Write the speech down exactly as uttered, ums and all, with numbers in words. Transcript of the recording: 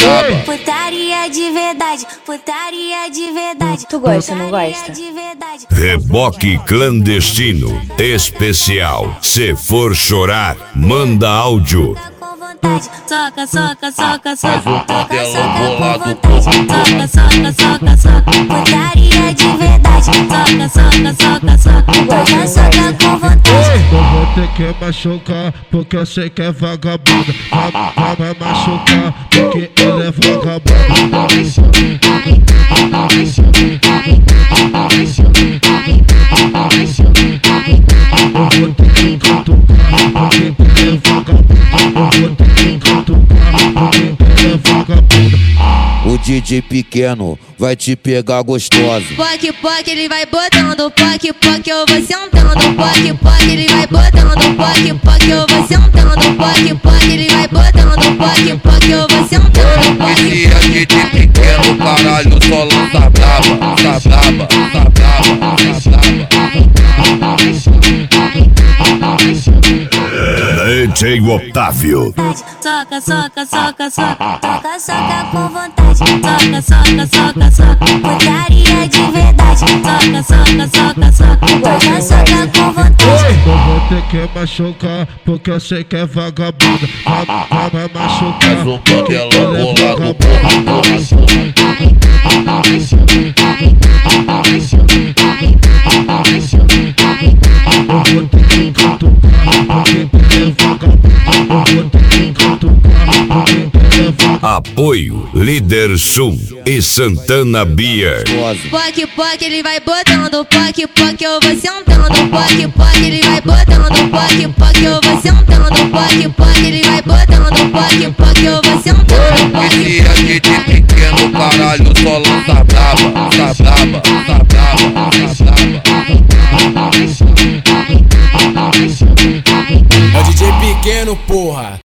braba. Putaria de verdade, putaria de verdade. Tu gosta, não gosta? Reboque clandestino especial. Se for chorar, manda áudio. Soca, soca, soca, soca. Faz um modelão bolado, Soca, soca, soca, soca. Putaria de verdade. Soca, soca, soca, soca. Soca, soca com vontade. Eu vou ter que machucar, porque eu sei que é vagabunda. Vai, vai, vai machucar, porque ela é vagabunda. Eu vou ter que cutucar, porque ela é vagabunda. Eu vou ter que cutucar, porque ela é vagabunda. O D J pequeno vai te pegar gostosa. Poc, poc, ele vai botando. Poc, poc, eu vou sentando. Poc, poc, ele vai botando. Poc, poc, eu vou sentando. Poc, poc, ele vai botando. Poc, poc, eu vou sentando. Esse é D J pequeno, caralho, só lança braba. Tá braba, tá braba, tá braba. D J Otávio. Soca, soca, soca, soca. Soca, soca com vontade. Soca, soca, soca, soca. Putaria de verdade. Soca, soca, soca, soca. Soca, soca com vontade. Eu vou ter que machucar, porque eu sei que é vagabunda. Vai, vai, vai machucar, Faz um porque ela modelão é bolado, vagabunda. Eu vou ter que cutucar, porque ela é vagabunda. Eu vou ter que cutucar, porque ela é vagabunda. Apoio Líder Sul e Santana Beer. Poc, poc, ele vai botando. Poc, poc, eu vou sentando. Poc, poc, ele vai botando. Poc, poc, eu vou sentando. Poc, poc, ele vai botando. Poc, poc, eu vou sentando. Esse é D J pequeno, caralho, só lança braba. Tá braba, tá braba, tá braba. É o D J pequeno, porra.